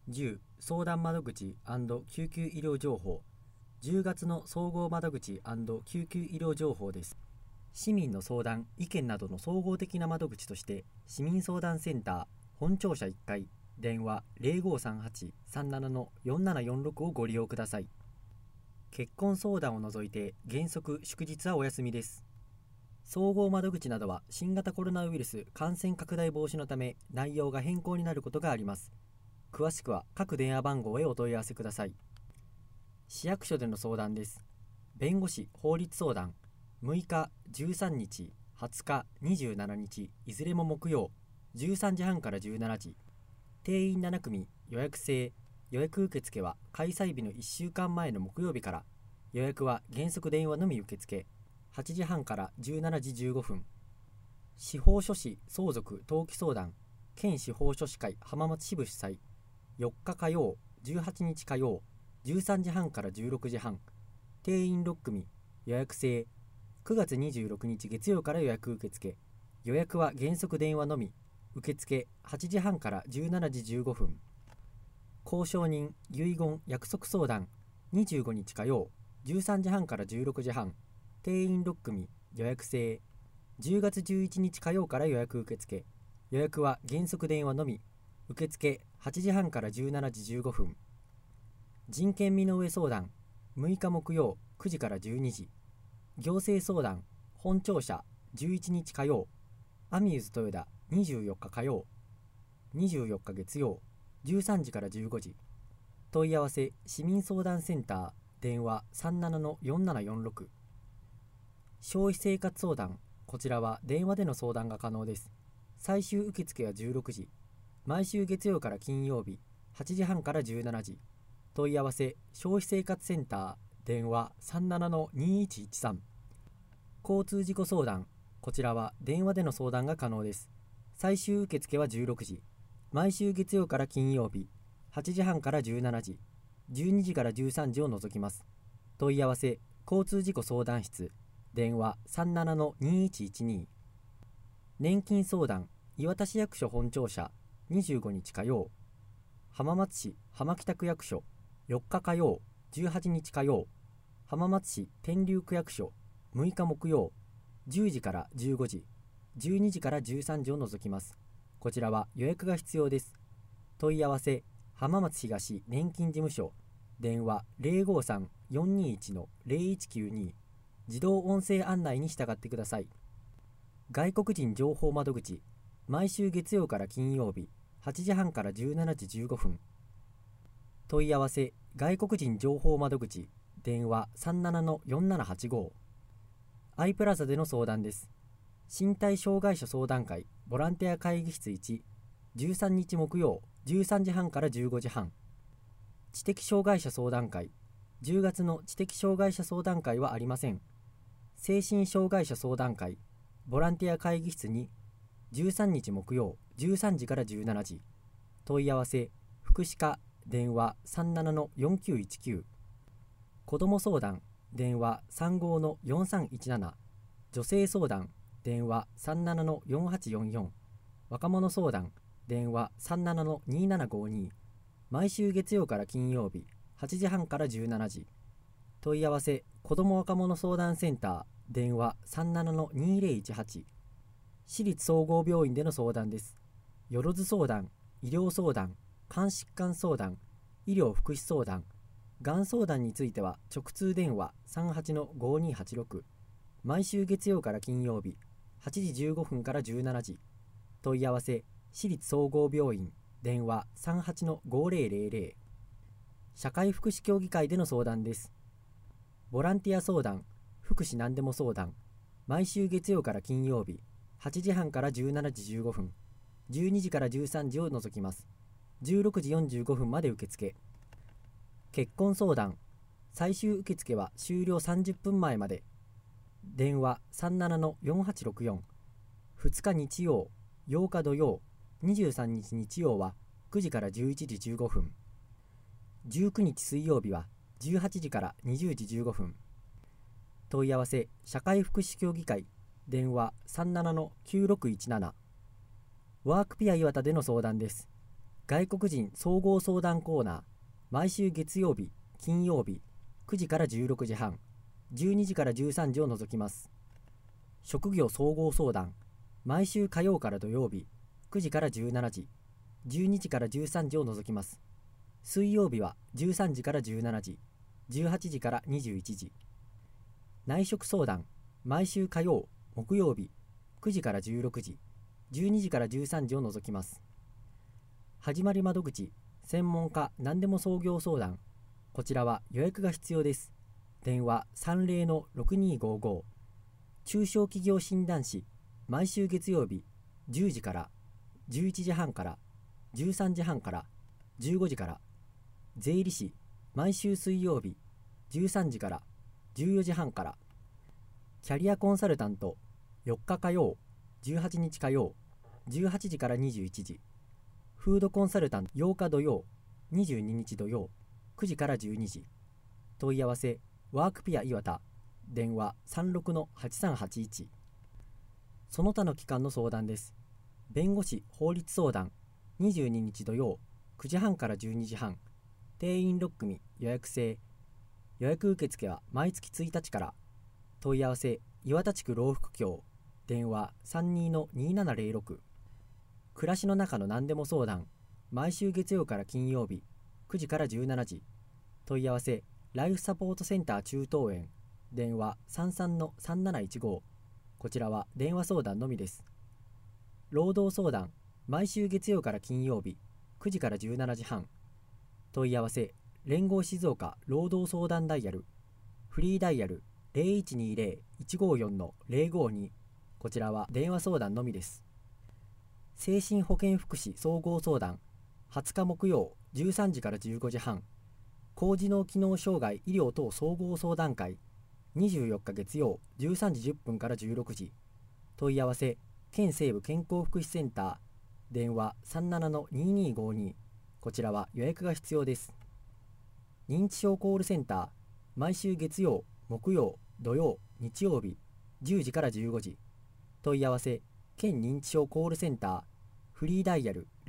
10相談窓口&救急医療情報。10月の総合窓口&救急医療情報です。市民の相談・意見などの総合的な窓口として市民相談センター本庁舎1階電話 0538-37-4746 をご利用ください。結婚相談を除いて原則祝日はお休みです。総合窓口などは新型コロナウイルス感染拡大防止のため内容が変更になることがあります。詳しくは各電話番号へお問い合わせください。市役所での相談です。弁護士法律相談6日、13日、20日、27日いずれも木曜13時半から17時。定員7組予約制。予約受付は開催日の1週間前の木曜日から。予約は原則電話のみ受付。8時半から17時15分。司法書士相続登記相談県司法書士会浜松支部主催。4日火曜、18日火曜、13時半から16時半。定員6組予約制。9月26日月曜から予約受付。予約は原則電話のみ。受付8時半から17時15分。交渉人遺言約束相談25日火曜、13時半から16時半。定員6組予約制。10月11日火曜から予約受付。予約は原則電話のみ。受付8時半から17時15分。人権身の上相談6日木曜9時から12時。行政相談本庁舎11日火曜。アミューズ豊田24日火曜、24日月曜13時から15時。問い合わせ市民相談センター電話 37-4746。消費生活相談、こちらは電話での相談が可能です。最終受付は16時。毎週月曜から金曜日8時半から17時。問い合わせ消費生活センター電話 37-2113。交通事故相談、こちらは電話での相談が可能です。最終受付は16時。毎週月曜から金曜日8時半から17時、12時から13時を除きます。問い合わせ交通事故相談室電話 37-2112。年金相談磐田市役所本庁舎25日火曜。浜松市浜北区役所4日火曜、18日火曜。浜松市天竜区役所6日木曜、10時から15時、12時から13時を除きます。こちらは予約が必要です。問い合わせ浜松東年金事務所電話 053-421-0192。自動音声案内に従ってください。外国人情報窓口毎週月曜から金曜日8時半から17時15分。問い合わせ外国人情報窓口電話 37-4785。アイプラザでの相談です。身体障害者相談会ボランティア会議室1、13日木曜13時半から15時半。知的障害者相談会、10月の知的障害者相談会はありません。精神障害者相談会ボランティア会議室2、13日木曜13時から17時。問い合わせ福祉課電話 37-4919。子ども相談電話 35-4317。女性相談電話 37-4844。若者相談電話 37-2752。毎週月曜から金曜日8時半から17時。問い合わせ子ども若者相談センター電話 37-2018。私立総合病院での相談です。よろず相談、医療相談、肝疾患相談、医療福祉相談、がん相談については直通電話 38-5286。毎週月曜から金曜日8時15分から17時。問い合わせ私立総合病院電話 38-5000。社会福祉協議会での相談です。ボランティア相談、福祉何でも相談、毎週月曜から金曜日8時半から17時15分、12時から13時を除きます。16時45分まで受付。結婚相談、最終受付は終了30分前まで。電話 37-4864。2日日曜、8日土曜、23日日曜は9時から11時15分。19日水曜日は18時から20時15分。問い合わせ社会福祉協議会電話 37-9617。ワークピア岩田での相談です。 外国人総合相談コーナー、毎週月曜日、金曜日、9時から16時半、12時から13時を除きます。職業総合相談、毎週火曜から土曜日、9時から17時、12時から13時を除きます。水曜日は13時から17時、18時から21時。内職相談、毎週火曜、木曜日、9時から16時、12時から13時を除きます。始まり窓口、専門家何でも創業相談、こちらは予約が必要です。電話30-6255。中小企業診断士、毎週月曜日、10時から、11時半から、13時半から、15時から。税理士、毎週水曜日、13時から、14時半から。キャリアコンサルタント、4日火曜、18日火曜、18時から21時。フードコンサルタント、8日土曜、22日土曜、9時から12時。問い合わせ、ワークピア岩田、電話36-8381。その他の機関の相談です。弁護士法律相談、22日土曜、9時半から12時半。定員6組、予約制。予約受付は毎月1日から。問い合わせ、岩田地区老福協、電話32-2706。暮らしの中の何でも相談、毎週月曜から金曜日、9時から17時。問い合わせ、ライフサポートセンター中東園、電話33-3715。こちらは電話相談のみです。労働相談、毎週月曜から金曜日、9時から17時半。問い合わせ、連合静岡労働相談ダイヤル、フリーダイヤル0120-154-052。こちらは電話相談のみです。精神保健福祉総合相談、20日木曜13時から15時半。高次脳機能障害医療等総合相談会、24日月曜13時10分から16時。問い合わせ、県西部健康福祉センター、電話37-2252。こちらは予約が必要です。認知症コールセンター、毎週月曜、木曜、土曜、日曜日、10時から15時。問い合わせ、県認知症コールセンター、フリーダイヤル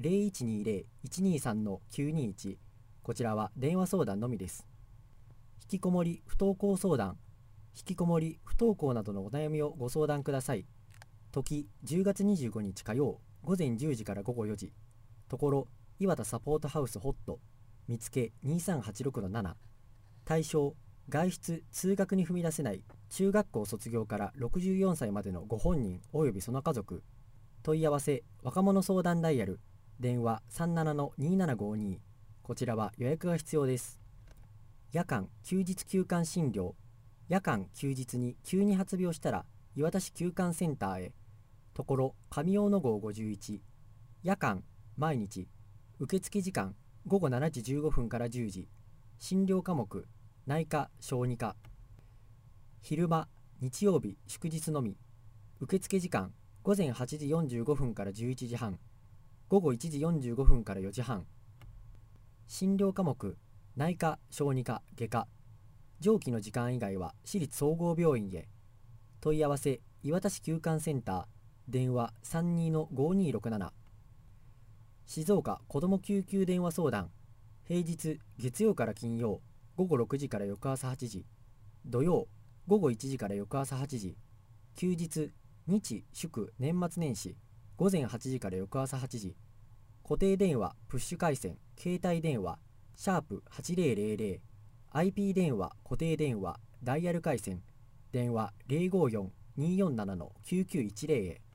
0120-123-921。こちらは電話相談のみです。引きこもり不登校相談、引きこもり不登校などのお悩みをご相談ください。時10月25日火曜午前10時から午後4時。ところ岩田サポートハウスホット、見つけ2386-7。対象、外出通学に踏み出せない中学校卒業から64歳までのご本人及びその家族。問い合わせ、若者相談ダイヤル、電話37-2752。こちらは予約が必要です。夜間休日休館診療、夜間休日に急に発病したら岩田市休館センターへ。ところ上大野号51。夜間毎日、受付時間午後7時15分から10時。診療科目、内科小児科。昼間日曜日祝日のみ。受付時間午前8時45分から11時半、午後1時45分から4時半。診療科目、内科小児科外科。上記の時間以外は私立総合病院へ。問い合わせ、岩田市休館センター、電話32-5267。静岡子ども救急電話相談、平日月曜から金曜午後6時から翌朝8時、土曜午後1時から翌朝8時、休日日祝年末年始午前8時から翌朝8時。固定電話プッシュ回線、携帯電話#8000、 IP 電話固定電話ダイヤル回線、電話054-247-9910へ。